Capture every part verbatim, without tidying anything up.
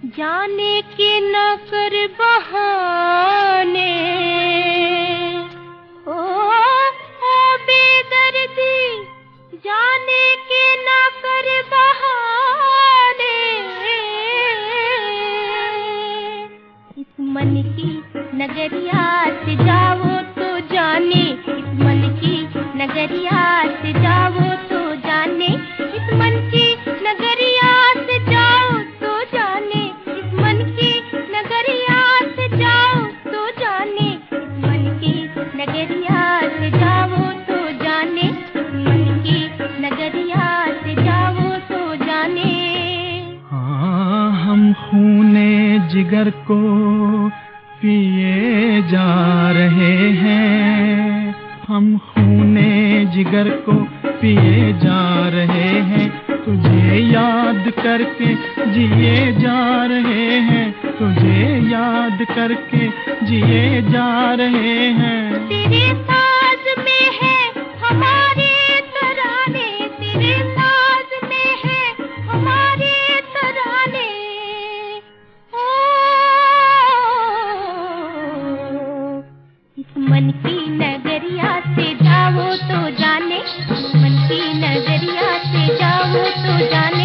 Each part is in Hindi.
जाने के न कर बहाने, ओ, ओ बेदर्दी, जाने के न कर बहाने। इस मन की नगरिया से जाओ तो जाने, इस मन की नगरिया से जाओ तो जाने, इस मन की नगरिया से जाओ तो जाने, इस मन की नगरिया से जाओ तो जाने, इस मन की नगरिया से जाओ तो जाने, इस मन की नगरिया से जाओ तो जाने। हाँ, हम खूने जिगर को पिए जा रहे हैं, हम खूने जिगर को पिए जा रहे हैं, तुझे याद करके जिए जा रहे हैं, तुझे याद करके जिए जा रहे हैं। तेरे साज में है हमारे तराने, तेरे साज में है हमारे तराने। ओ, इस मन की नगरिया से जाओ तो जाने, इस मन की नगरिया से जाओ तो जाने।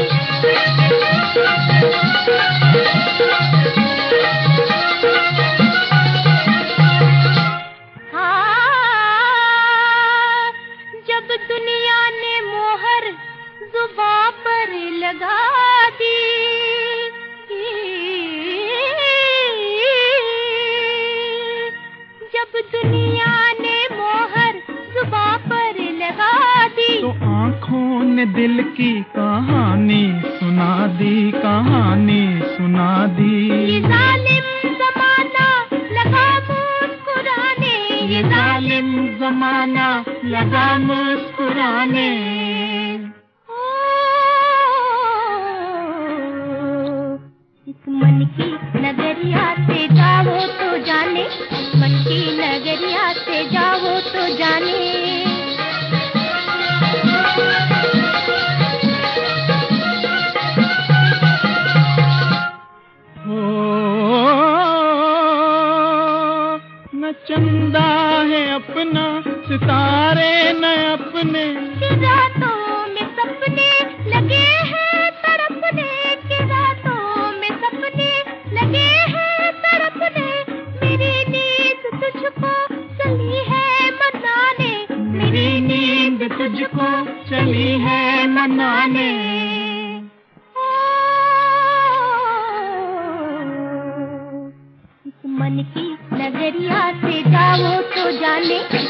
जब दुनिया ने मोहर जुबां पर लगा दी, जब दुनिया ने मोहर जुबां पर लगा दी, तो आँखों ने दिल की कहानी सुना दी, कहानी सुना दी। ये जालिम ज़माना लगा मुस्कुराने, ये जालिम ज़माना लगा मुस्कुराने। ओ, इस मन की नगरिया से जाओ तो जाने, इस मन की नगरिया से जाओ तो जाने। न चंदा है अपना, सितारे न अपने, कि रातों में सपने लगे हैं तड़पने, कि रातों में सपने लगे हैं तड़पने। मेरी नींद तुझको चली है मनाने, मेरी नींद तुझको चली है मनाने। इस मन की नगरिया से जाओ तो जाने,